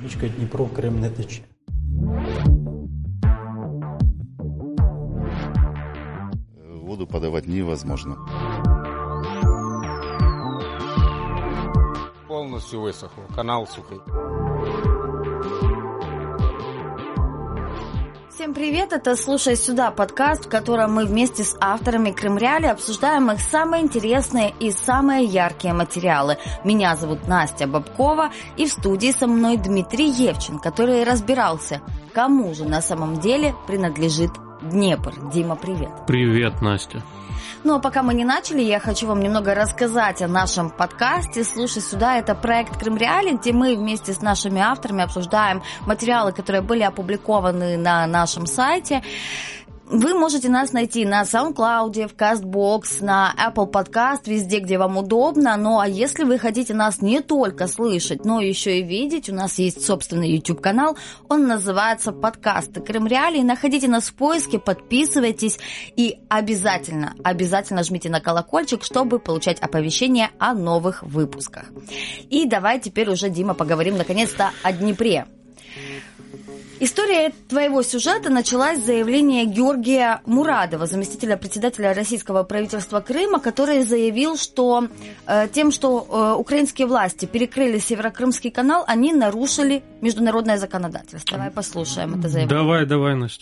Річка Дніпро в Крим не тече. Воду подавать невозможно. Полностью высохло, канал сухой. Всем привет, это «Слушай сюда» подкаст, в котором мы вместе с авторами Крымреалии обсуждаем их самые интересные и самые яркие материалы. Меня зовут Настя Бабкова, и в студии со мной Дмитрий Евчин, который разбирался, кому же на самом деле принадлежит Днепр. Дима, привет. Привет, Настя. Ну а пока мы не начали, я хочу вам немного рассказать о нашем подкасте. «Слушай сюда» — это проект Крымреалии, где мы вместе с нашими авторами обсуждаем материалы, которые были опубликованы на нашем сайте. Вы можете нас найти на SoundCloud, в CastBox, на Apple Podcast, везде, где вам удобно. Ну, а если вы хотите нас не только слышать, но еще и видеть, у нас есть собственный YouTube-канал. Он называется «Подкасты Крымреалии». Находите нас в поиске, подписывайтесь и обязательно жмите на колокольчик, чтобы получать оповещения о новых выпусках. И давай теперь уже, Дима, поговорим наконец-то о Днепре. История твоего сюжета началась с заявления Георгия Мурадова, заместителя председателя российского правительства Крыма, который заявил, что тем, что украинские власти перекрыли Северокрымский канал, они нарушили международное законодательство. Давай послушаем это заявление. Давай, Настя.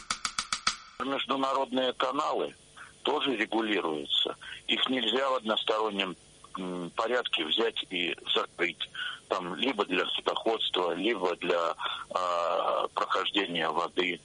Международные каналы тоже регулируются. Их нельзя в одностороннем порядке взять и закрыть. Там, либо для судоходства, либо для прохождения воды.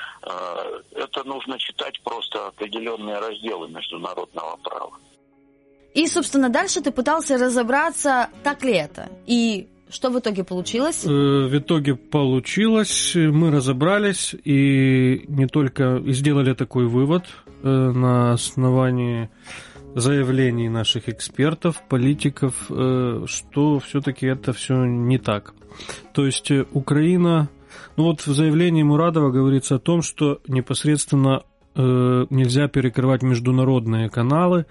Это нужно читать просто определенные разделы международного права. И, собственно, дальше ты пытался разобраться, так ли это. И что в итоге получилось? В итоге получилось, мы разобрались и не только сделали такой вывод на основании заявлений наших экспертов, политиков, что все-таки это все не так. То есть Украина, в заявлении Мурадова говорится о том, что непосредственно нельзя перекрывать международные каналы,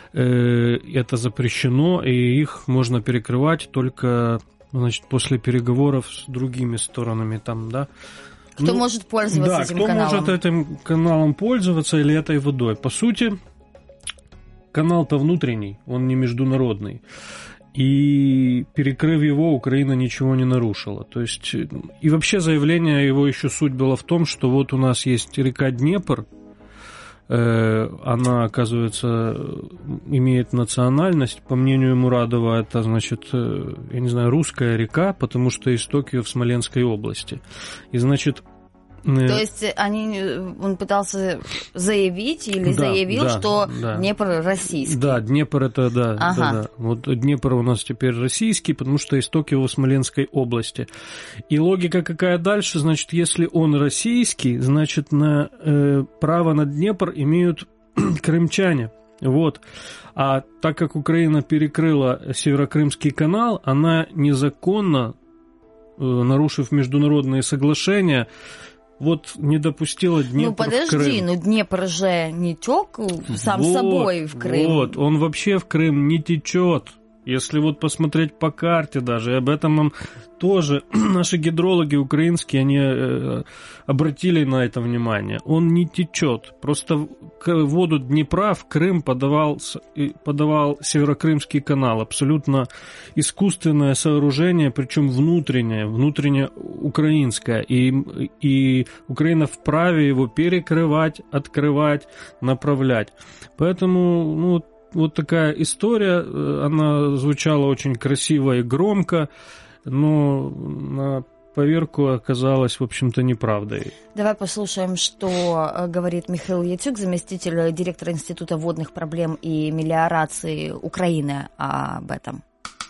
это запрещено, и их можно перекрывать только, после переговоров с другими сторонами там, да. Кто может пользоваться этим каналом? Да, кто может этим каналом пользоваться или этой водой. По сути, канал-то внутренний, он не международный. И перекрыв его, Украина ничего не нарушила. То есть, и вообще заявление его еще суть была в том, что вот у нас есть река Днепр, она, оказывается, имеет национальность. По мнению Мурадова, это, русская река, потому что исток ее в Смоленской области. И, то есть он пытался заявить или заявил, что Днепр российский? Да, Днепр это, да. Вот Днепр у нас теперь российский, потому что исток его в Смоленской области. И логика какая дальше? Значит, если он российский, значит, право на Днепр имеют крымчане. Вот. А так как Украина перекрыла Северокрымский канал, она незаконно, нарушив международные соглашения, не допустила Днепр в Крым. Днепр же не тек сам собой в Крым. Он вообще в Крым не течет. Если посмотреть по карте даже, и об этом нам тоже наши гидрологи украинские, они обратили на это внимание. Он не течет. Просто воду Днепра в Крым подавал Северокрымский канал. Абсолютно искусственное сооружение, причем внутреннее украинское. И Украина вправе его перекрывать, открывать, направлять. Поэтому, вот такая история, она звучала очень красиво и громко, но на поверку оказалась, в общем-то, неправдой. Давай послушаем, что говорит Михаил Яцюк, заместитель директора Института водных проблем и мелиорации України об этом.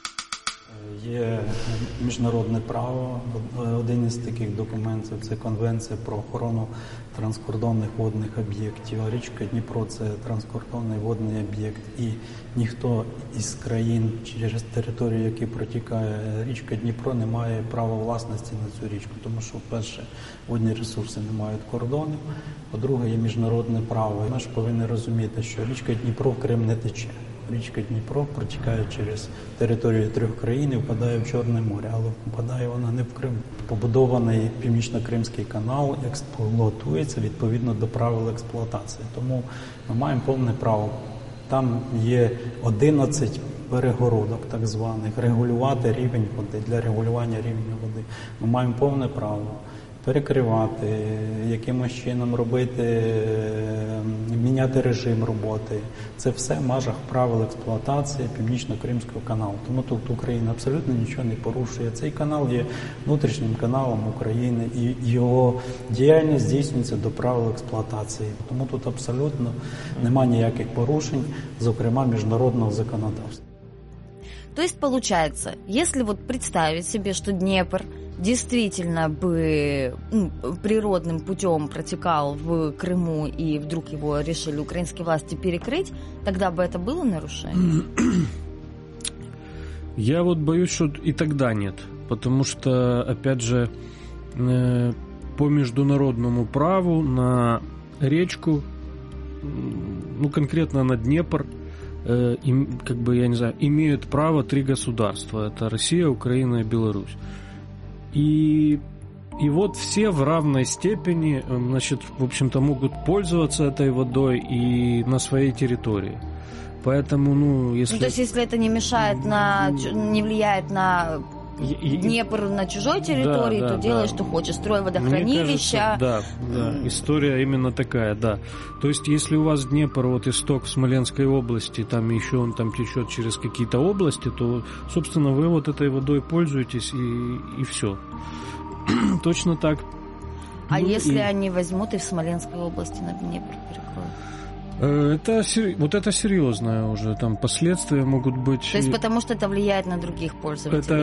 Є міжнародне право, один із таких документів – це Конвенція про охорону транскордонних водних об'єктів. А річка Дніпро – це транскордонний водний об'єкт. І ніхто із країн, через територію, які протікає річка Дніпро, не має права власності на цю річку. Тому що, перше, водні ресурси не мають кордонів, по-друге, є міжнародне право. І ми ж повинні розуміти, що річка Дніпро в Крим не тече. річка Дніпро протікає через територію 3 країн і впадає в Чорне море, але впадає вона не в Крим. Побудований Північно-Кримський канал експлуатується відповідно до правил експлуатації, тому ми маємо повне право. Там є 11 перегородок так званих, регулювати рівень води, для регулювання рівня води. Ми маємо повне право перекривати, якимось чином робити, міняти режим роботи. Це все в межах правил експлуатації Північно-Кримського каналу. Тому тут Україна абсолютно нічого не порушує. Цей канал є внутрішнім каналом України і його діяльність здійснюється до правил експлуатації. Тому тут абсолютно немає ніяких порушень, зокрема міжнародного законодавства. То есть, получается, если вот представить себе, что Днепр действительно бы природным путем протекал в Крыму, и вдруг его решили украинские власти перекрыть, тогда бы это было нарушение? Я вот боюсь, что и тогда нет. Потому что, опять же, по международному праву на речку, ну, конкретно на Днепр, как бы, я не знаю, имеют право 3 государства. Это Россия, Украина и Беларусь. И вот все в равной степени, значит, в общем-то, могут пользоваться этой водой и на своей территории. Поэтому, ну, если... Ну, то есть, если это не мешает не влияет на Днепр на чужой территории, то делай, что хочешь. Строй водохранилища. Да, история именно такая, да. То есть, если у вас Днепр, вот исток в Смоленской области, там еще он там течет через какие-то области, то, собственно, вы вот этой водой пользуетесь и все. Точно так. А если они возьмут и в Смоленской области на Днепр перекроют? Это серьезное уже, там последствия могут быть. То есть потому что это влияет на других пользователей?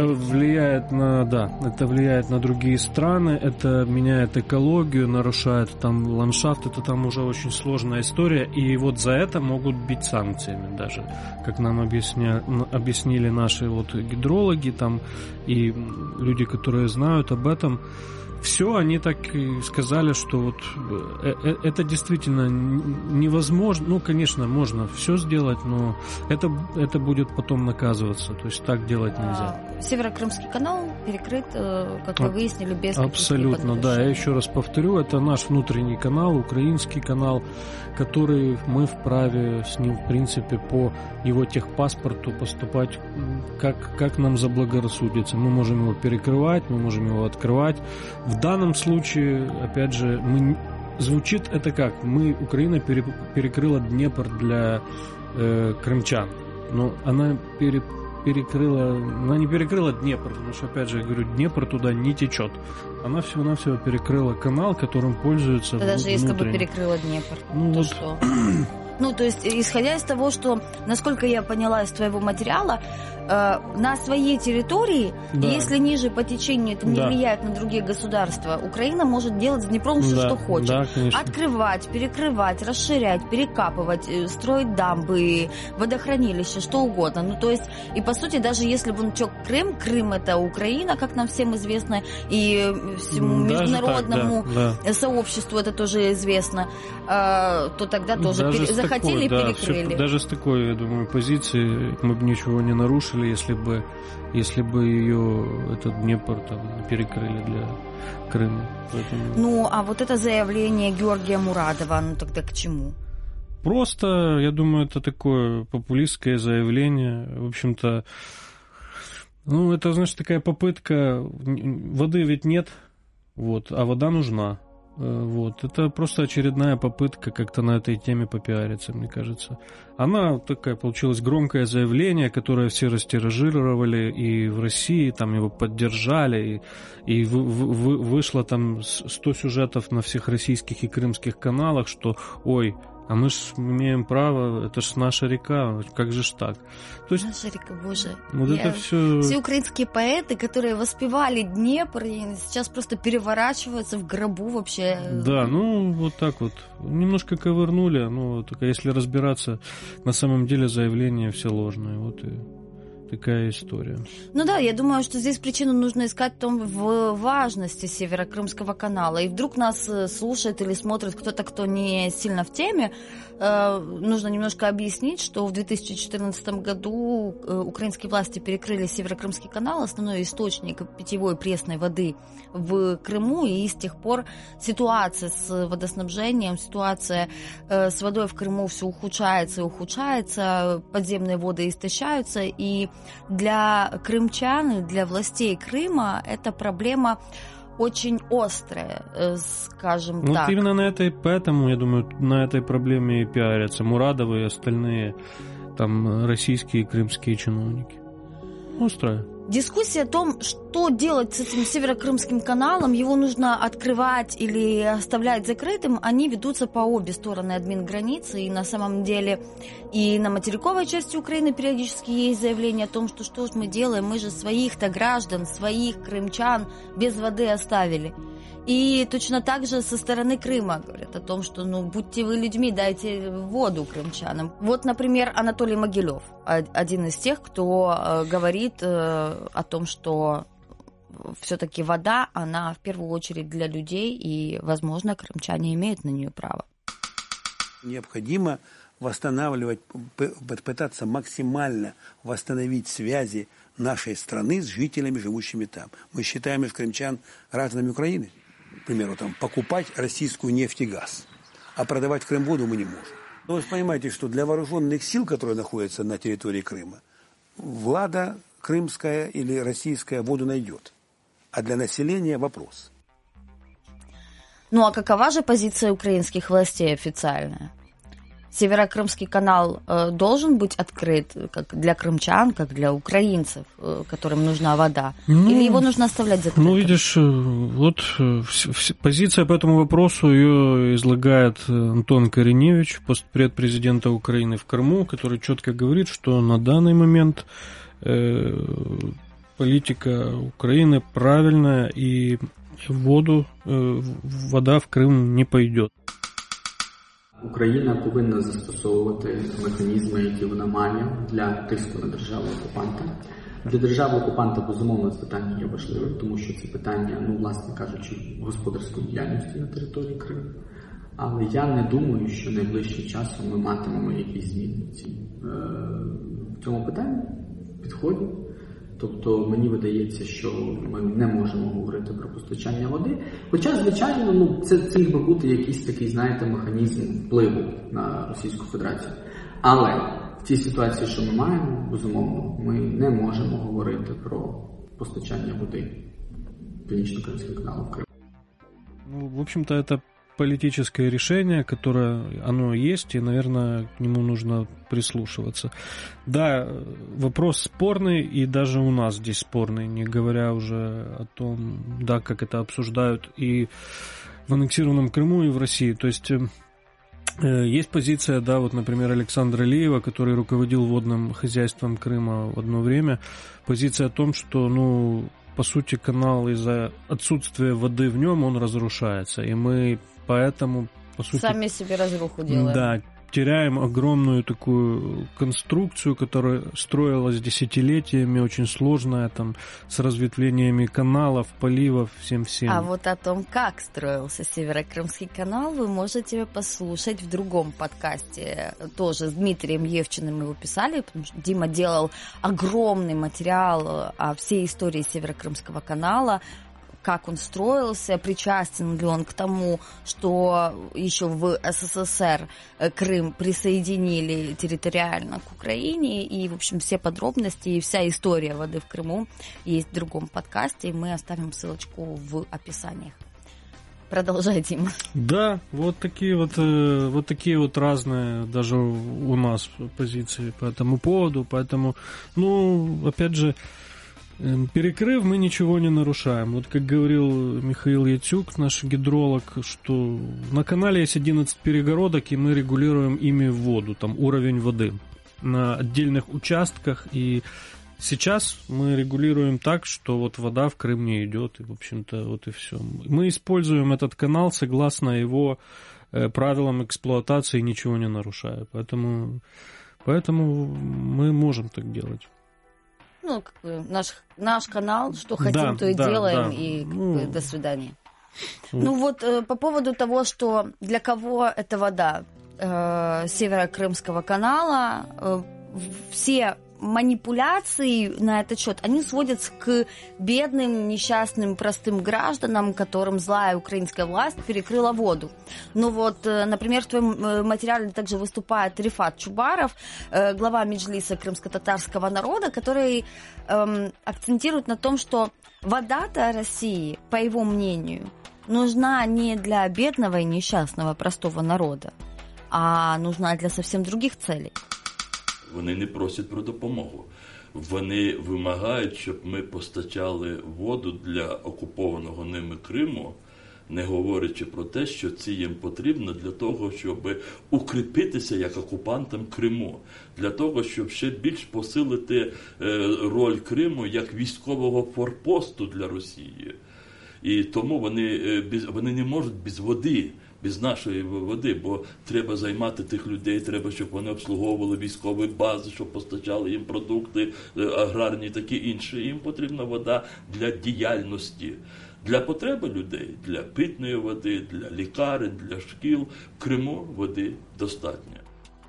Это влияет на другие страны, это меняет экологию, нарушает там ландшафт, это там уже очень сложная история, и вот за это могут бить санкциями даже, как нам объяснили наши вот гидрологи там и люди, которые знают об этом. Все, они так и сказали, что вот это действительно невозможно. Ну, конечно, можно все сделать, но это будет потом наказываться. То есть так делать нельзя. Северокрымский канал перекрыт, как вы выяснили, без абсолютно, да. Я еще раз повторю, это наш внутренний канал, украинский канал, который мы вправе с ним, в принципе, по его техпаспорту поступать, как нам заблагорассудится. Мы можем его перекрывать, мы можем его открывать. В данном случае, опять же, звучит это как? Украина перекрыла Днепр для крымчан, но она не перекрыла Днепр, потому что, опять же, я говорю, Днепр туда не течет. Она всего-навсего перекрыла канал, которым пользуются внутренне. Даже если бы перекрыла Днепр, то что? Ну, то есть, исходя из того, что, насколько я поняла из твоего материала, на своей территории, если ниже по течению это не влияет на другие государства, Украина может делать с Днепром все, что хочет. Да, открывать, перекрывать, расширять, перекапывать, строить дамбы, водохранилища, что угодно. Ну, то есть, и по сути, даже если бы он тек Крым это Украина, как нам всем известно, и всему международному сообществу это тоже известно, то тогда тоже захотели и перекрыли. Даже с такой, я думаю, позиции мы бы ничего не нарушили, если бы ее, этот Днепр там перекрыли для Крыма. Поэтому... Ну, а вот это заявление Георгия Мурадова, ну тогда к чему? Просто, я думаю, это такое популистское заявление. В общем-то, ну, это, знаешь, такая попытка. Воды ведь нет, вот, а вода нужна. Вот. Это просто очередная попытка как-то на этой теме попиариться, мне кажется. Она такая получилось громкое заявление, которое все растиражировали, и в России там его поддержали, и вышло там 100 сюжетов на всех российских и крымских каналах, что ой, а мы ж имеем право, это ж наша река, как же ж так? То есть, наша река, боже. Вот это все... Все украинские поэты, которые воспевали Днепр, сейчас просто переворачиваются в гробу вообще. Да, ну вот так вот. Немножко ковырнули, но только если разбираться, на самом деле заявления все ложные. Вот такая история. Ну да, я думаю, что здесь причину нужно искать в важности Северокрымского канала. И вдруг нас слушает или смотрит кто-то, кто не сильно в теме, нужно немножко объяснить, что в 2014 году украинские власти перекрыли Северокрымский канал, основной источник питьевой пресной воды в Крыму, и с тех пор ситуация с водоснабжением, ситуация с водой в Крыму все ухудшается и ухудшается, подземные воды истощаются, и для крымчан, для властей Крыма эта проблема очень острая, скажем так. Вот именно поэтому, я думаю, на этой проблеме и пиарятся Мурадовы и остальные там российские и крымские чиновники. Острая. Дискуссия о том, что делать с этим Северокрымским каналом, его нужно открывать или оставлять закрытым, они ведутся по обе стороны админграницы, и на самом деле и на материковой части Украины периодически есть заявление о том, что ж мы делаем, мы же своих-то граждан, своих крымчан без воды оставили. И точно так же со стороны Крыма говорят о том, что будьте вы людьми, дайте воду крымчанам. Вот, например, Анатолий Могилев, один из тех, кто говорит о том, что все-таки вода, она в первую очередь для людей, и, возможно, крымчане имеют на нее право. Необходимо восстанавливать, пытаться максимально восстановить связи нашей страны с жителями, живущими там. Мы считаем их крымчан гражданами Украины. К примеру, покупать российскую нефть и газ, а продавать в Крым воду мы не можем. Но вы понимаете, что для вооруженных сил, которые находятся на территории Крыма, влада крымская или российская воду найдет. А для населения вопрос. А какова же позиция украинских властей официальная? Северокрымский канал должен быть открыт как для крымчан, как для украинцев, которым нужна вода? Или его нужно оставлять закрытым? Видишь, вот позиция по этому вопросу ее излагает Антон Кореневич, постпред президента Украины в Крыму, который четко говорит, что на данный момент политика Украины правильная, и вода в Крым не пойдет. Україна повинна застосовувати механізми, які вона має для тиску на державу-окупанта. Для держави-окупанта, безумовно, це питання є важливим, тому що це питання, власне кажучи, господарської діяльності на території Криму. Але я не думаю, що найближчим часом ми матимемо якісь зміни в цьому питанні, підході. Тобто, мені видається, що ми не можемо говорити про постачання води. Хоча, звичайно, це міг би бути якийсь такий, механізм впливу на Російську Федерацію. Але в тій ситуації, що ми маємо, безумовно, ми не можемо говорити про постачання води Північно-Кримського каналу в Крим. В общем-то, это политическое решение, которое оно есть, и, наверное, к нему нужно прислушиваться. Да, вопрос спорный, и даже у нас здесь спорный, не говоря уже о том, да, как это обсуждают и в аннексированном Крыму, и в России. То есть есть позиция, да, вот, например, Александра Лиева, который руководил водным хозяйством Крыма в одно время, позиция о том, что, по сути, канал из-за отсутствия воды в нем, он разрушается, и мы поэтому, по сути... Сами себе разруху делаем. Да, теряем огромную такую конструкцию, которая строилась десятилетиями, очень сложная, с разветвлениями каналов, поливов, всем-всем. А вот о том, как строился Северокрымский канал, вы можете послушать в другом подкасте. Тоже с Дмитрием Евчиным его писали, потому что Дима делал огромный материал о всей истории Северокрымского канала, как он строился, причастен ли он к тому, что еще в СССР Крым присоединили территориально к Украине, и, в общем, все подробности и вся история воды в Крыму есть в другом подкасте, и мы оставим ссылочку в описании. Продолжай, Дима. Да, вот такие вот разные даже у нас позиции по этому поводу, поэтому, опять же, перекрыв, мы ничего не нарушаем. Вот как говорил Михаил Яцюк, наш гидролог, что на канале есть 11 перегородок, и мы регулируем ими воду, уровень воды на отдельных участках. И сейчас мы регулируем так, что вот вода в Крым не идет, и, в общем-то, вот и все. Мы используем этот канал согласно его правилам эксплуатации, ничего не нарушая. Поэтому мы можем так делать. Ну, как бы наш канал, что хотим, то и делаем, и как бы, до свидания. Ну вот по поводу того, что для кого это вода Северо-Крымского канала, все манипуляции на этот счет, они сводятся к бедным, несчастным, простым гражданам, которым злая украинская власть перекрыла воду. Ну вот, например, в твоем материале также выступает Рифат Чубаров, глава Меджлиса крымско-татарского народа, который акцентирует на том, что вода-то России, по его мнению, нужна не для бедного и несчастного простого народа, а нужна для совсем других целей. Вони не просять про допомогу. Вони вимагають, щоб ми постачали воду для окупованого ними Криму, не говорячи про те, що це їм потрібно для того, щоб укріпитися як окупантам Криму, для того, щоб ще більш посилити роль Криму як військового форпосту для Росії. І тому вони не можуть без води, без нашої води, бо треба займати тих людей, треба, щоб вони обслуговували військові бази, щоб постачали їм продукти аграрні, такі інші. Їм потрібна вода для діяльності, для потреби людей, для питної води, для лікарень, для шкіл. В Криму води достатньо.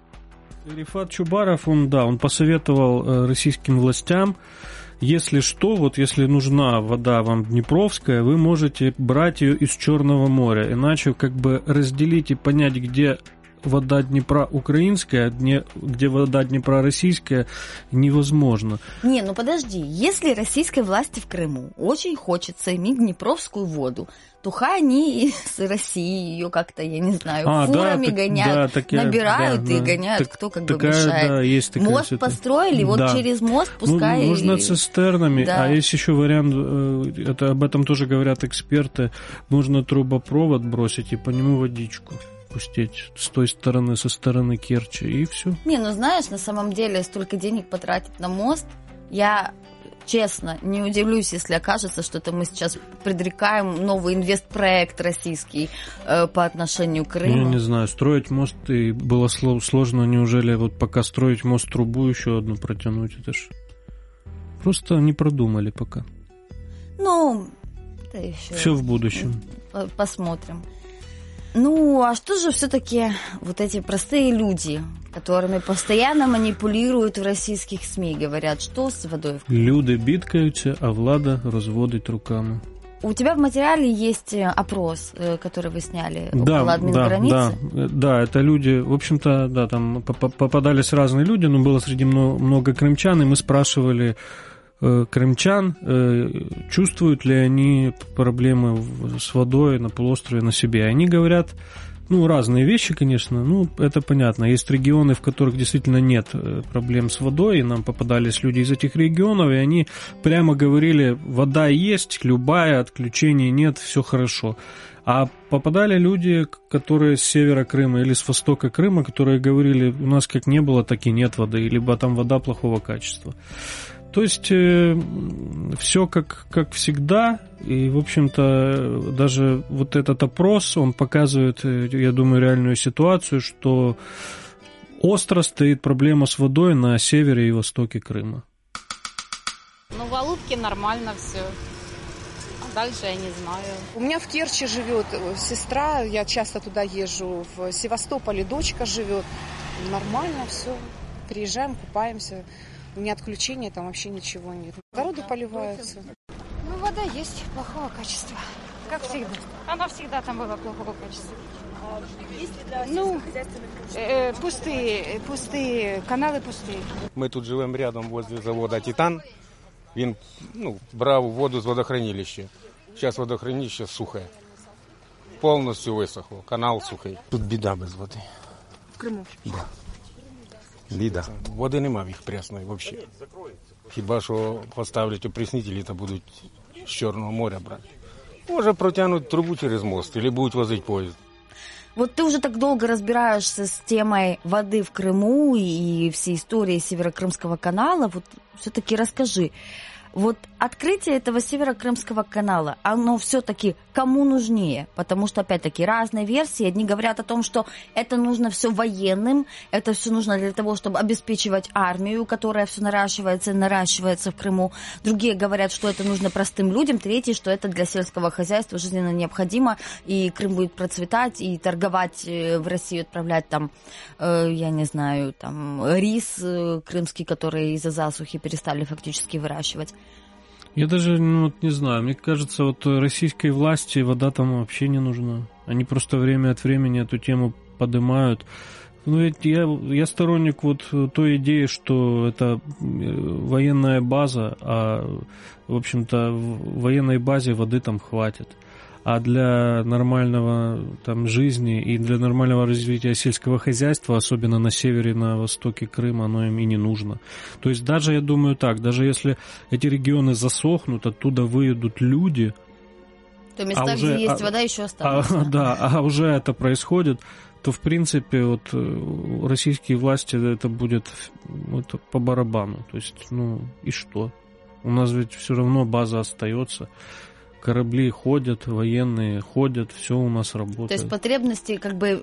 Рифат Чубаров, он посоветовал российским властям, если что, вот если нужна вода вам днепровская, вы можете брать ее из Черного моря. Иначе как бы разделить и понять, где вода Днепра украинская, где вода Днепра российская, невозможно. Не, ну подожди, если российской власти в Крыму очень хочется иметь днепровскую воду, то хай они с России ее как-то, я не знаю, фурами гоняют, набирают и гоняют, кто как бы мешает. Да, есть такая мост ситуация. Построили, вот через мост пускай... Нужно цистернами, а есть еще вариант, об этом тоже говорят эксперты, нужно трубопровод бросить и по нему водичку пустить с той стороны, со стороны Керчи, и все. Не, ну знаешь, на самом деле столько денег потратить на мост, я... Честно, не удивлюсь, если окажется, что это мы сейчас предрекаем новый инвестпроект российский по отношению к Крыму. Я не знаю, строить мост и было сложно, неужели вот пока строить мост, трубу еще одну протянуть, это ж просто не продумали пока. Ну, это еще... Все в будущем. Посмотрим. Ну, а что же все-таки вот эти простые люди, которыми постоянно манипулируют в российских СМИ, говорят, что с водой в Крыму? Люди бідкаються, а влада розводить руками. У тебя в материале есть опрос, который вы сняли около админграницы? Да, это люди, в общем-то, да, там попадались разные люди, но было среди много крымчан, и мы спрашивали крымчан, чувствуют ли они проблемы с водой на полуострове на себе. Они говорят, разные вещи, конечно, это понятно. Есть регионы, в которых действительно нет проблем с водой, и нам попадались люди из этих регионов, и они прямо говорили, вода есть, любая, отключений нет, все хорошо. А попадали люди, которые с севера Крыма или с востока Крыма, которые говорили, у нас как не было, так и нет воды, либо там вода плохого качества. То есть все как всегда, и, в общем-то, даже вот этот опрос, он показывает, я думаю, реальную ситуацию, что остро стоит проблема с водой на севере и востоке Крыма. В Алупке нормально все, а дальше я не знаю. У меня в Керчи живет сестра, я часто туда езжу, в Севастополе дочка живет, нормально все, приезжаем, купаемся. Ни отключения, там вообще ничего нет. Огороды поливаются. Вода есть плохого качества, как всегда. Она всегда там была плохого качества. Пустые, каналы пустые. Мы тут живем рядом возле завода «Титан». Він брав воду з водохранилища. Зараз водохранилище сухе. Повністю висохло, канал сухий. Тут біда без води. В Криму? Да. Біда. Води нема в їх пресної взагалі. Хіба що поставлять опреснителі та будуть з Чорного моря брати. Може протягнуть трубу через мост, або будуть возити поїзд. Вот ты уже так долго разбираешься с темой воды в Крыму и всей истории Северо-Крымского канала. Вот все-таки расскажи, Вот открытие этого Северокрымского канала, оно все-таки кому нужнее? Потому что, опять-таки, разные версии. Одни говорят о том, что это нужно все военным, это все нужно для того, чтобы обеспечивать армию, которая все наращивается и наращивается в Крыму. Другие говорят, что это нужно простым людям. Третьи, что это для сельского хозяйства жизненно необходимо, и Крым будет процветать, и торговать в Россию, отправлять там, я не знаю, там рис крымский, который из-за засухи перестали фактически выращивать. Я даже не знаю, мне кажется, вот российской власти вода там вообще не нужна. Они просто время от времени эту тему поднимают. Ну, ведь я сторонник вот той идеи, что это военная база, а, в общем-то, в военной базе воды там хватит. А для нормального там жизни и для нормального развития сельского хозяйства, особенно на севере, на востоке Крыма, оно им и не нужно. То есть даже, я думаю так, даже если эти регионы засохнут, оттуда выедут люди... То места, где есть вода, еще останутся. А уже это происходит, то, в принципе, вот российские власти это будет по барабану. То есть, и что? У нас ведь все равно база остается. Корабли ходят, военные ходят, все у нас работает. То есть потребности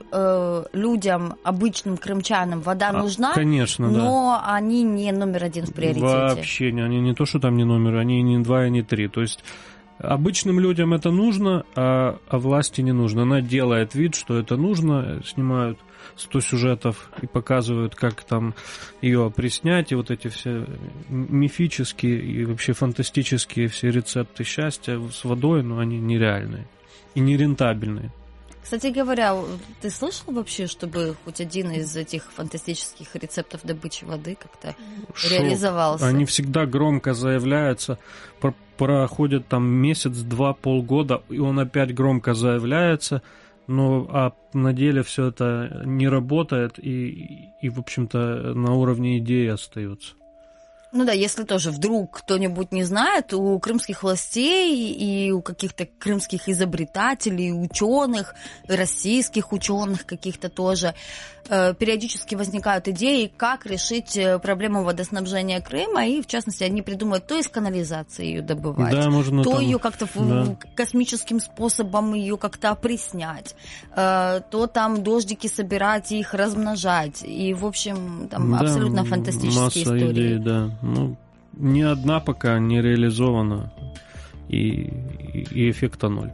людям, обычным крымчанам вода нужна, конечно, но они не номер один в приоритете. Вообще, они не то, что там не номер, они не 2 и не 3. То есть обычным людям это нужно, а власти не нужно. Она делает вид, что это нужно, снимают 100 сюжетов и показывают, как там ее опреснять, и вот эти все мифические и вообще фантастические все рецепты счастья с водой, но они нереальные и нерентабельные. Кстати говоря, ты слышал вообще, чтобы хоть один из этих фантастических рецептов добычи воды как-то реализовался? Они всегда громко заявляются, проходит там месяц, 2, полгода, и он опять громко заявляется, а на деле все это не работает и, в общем-то, на уровне идеи остается. Ну да, если тоже вдруг кто-нибудь не знает, у крымских властей и у каких-то крымских изобретателей, ученых, российских ученых каких-то тоже, периодически возникают идеи, как решить проблему водоснабжения Крыма, и в частности они придумывают то из канализации ее добывать, да, можно то там, ее как-то космическим способом ее как-то опреснять, то там дождики собирать и их размножать, и в общем там абсолютно фантастические масса истории. Идей, да. Ни одна пока не реализована, и эффекта 0.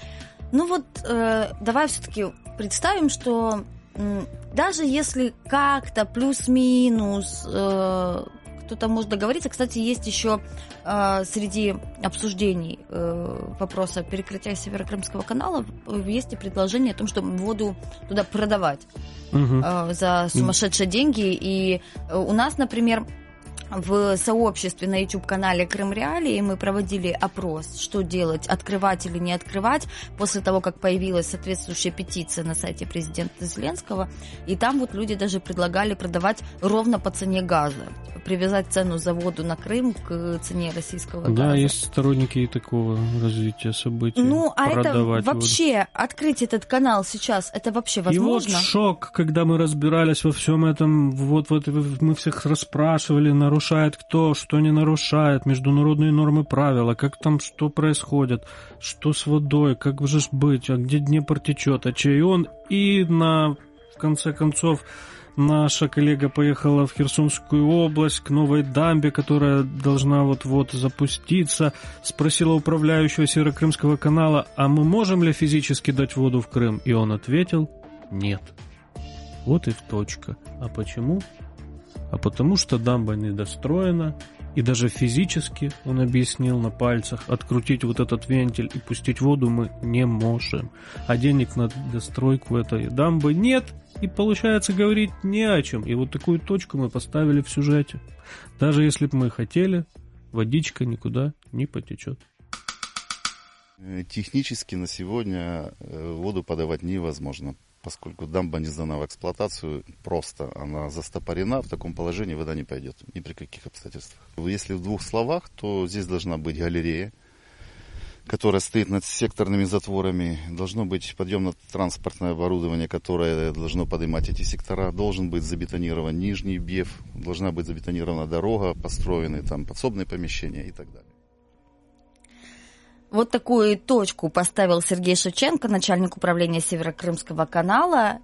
Давай все-таки представим, что даже если как-то плюс-минус кто-то может договориться. Кстати, есть еще среди обсуждений вопроса перекрытия Северокрымского канала есть и предложение о том, чтобы воду туда продавать за сумасшедшие деньги. И у нас, например, в сообществе на YouTube-канале Крым Реалии мы проводили опрос, что делать, открывать или не открывать, после того, как появилась соответствующая петиция на сайте президента Зеленского. И там вот люди даже предлагали продавать ровно по цене газа, привязать цену за воду на Крым к цене российского газа. Да, есть сторонники такого развития событий. Это вообще, открыть этот канал сейчас, это вообще возможно? И вот шок, когда мы разбирались во всем этом, вот мы всех расспрашивали, нарушает кто, что не нарушает, международные нормы, правила, как там что происходит, что с водой, как же быть, а где Днепр течет, а чей он. И в конце концов наша коллега поехала в Херсонскую область к новой дамбе, которая должна вот-вот запуститься, спросила управляющего Северокрымского канала, а мы можем ли физически дать воду в Крым? И он ответил: нет. Вот и точка. А почему? А потому что дамба недостроена, и даже физически, он объяснил на пальцах, открутить вот этот вентиль и пустить воду мы не можем. А денег на достройку этой дамбы нет, и получается говорить не о чем. И вот такую точку мы поставили в сюжете. Даже если бы мы хотели, водичка никуда не потечет. Технически на сегодня воду подавать невозможно, поскольку дамба не сдана в эксплуатацию, просто она застопорена, в таком положении вода не пойдет ни при каких обстоятельствах. Если в двух словах, то здесь должна быть галерея, которая стоит над секторными затворами. Должно быть подъемно-транспортное оборудование, которое должно поднимать эти сектора. Должен быть забетонирован нижний БЕФ, должна быть забетонирована дорога, построены там подсобные помещения и так далее. Вот такую точку поставил Сергей Шевченко, начальник управления Северокрымского канала.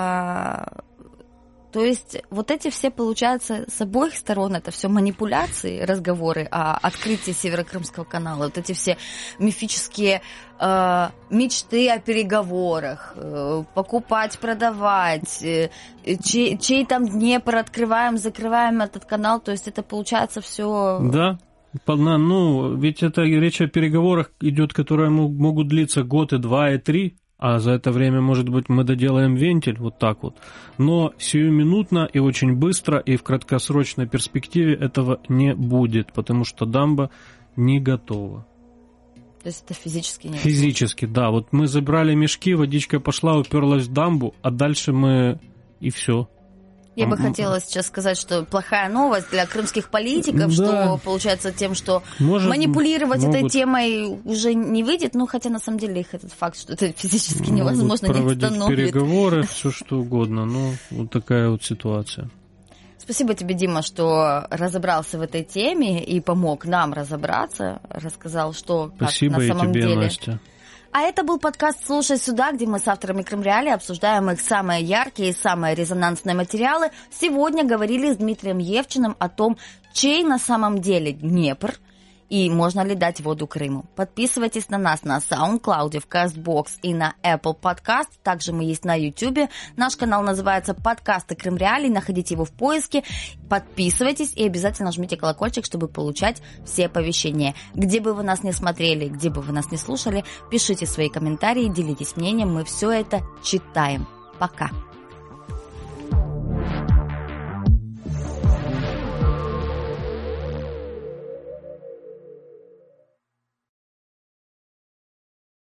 То есть вот эти все, получается, с обоих сторон, это все манипуляции, разговоры о открытии Северокрымского канала, вот эти все мифические мечты о переговорах, покупать, продавать, чей там Днепр, открываем, закрываем этот канал, то есть это получается все... Да. Ну, ведь это речь о переговорах идет, которые могут длиться год, и 2, и 3, а за это время, может быть, мы доделаем вентиль, вот так вот. Но сиюминутно и очень быстро, и в краткосрочной перспективе этого не будет, потому что дамба не готова. То есть это физически невозможно? Физически, да. Вот мы забрали мешки, водичка пошла, уперлась в дамбу, а дальше мы... и все. Я бы хотела сейчас сказать, что плохая новость для крымских политиков, что получается тем, что манипулировать этой темой уже не выйдет, ну хотя на самом деле их этот факт, что это физически невозможно, не остановит. Проводить переговоры, все что угодно, ну вот такая вот ситуация. Спасибо тебе, Дима, что разобрался в этой теме и помог нам разобраться, рассказал, что как Спасибо на самом тебе, деле. Настя. А это был подкаст «Слушай сюда», где мы с авторами Крымреалии обсуждаем их самые яркие и самые резонансные материалы. Сегодня говорили с Дмитрием Евчиным о том, чей на самом деле Днепр и можно ли дать воду Крыму. Подписывайтесь на нас на SoundCloud, в CastBox и на Apple Podcast. Также мы есть на YouTube. Наш канал называется «Подкасты Крымреалии». Находите его в поиске. Подписывайтесь и обязательно жмите колокольчик, чтобы получать все оповещения. Где бы вы нас не смотрели, где бы вы нас не слушали, пишите свои комментарии, делитесь мнением. Мы все это читаем. Пока.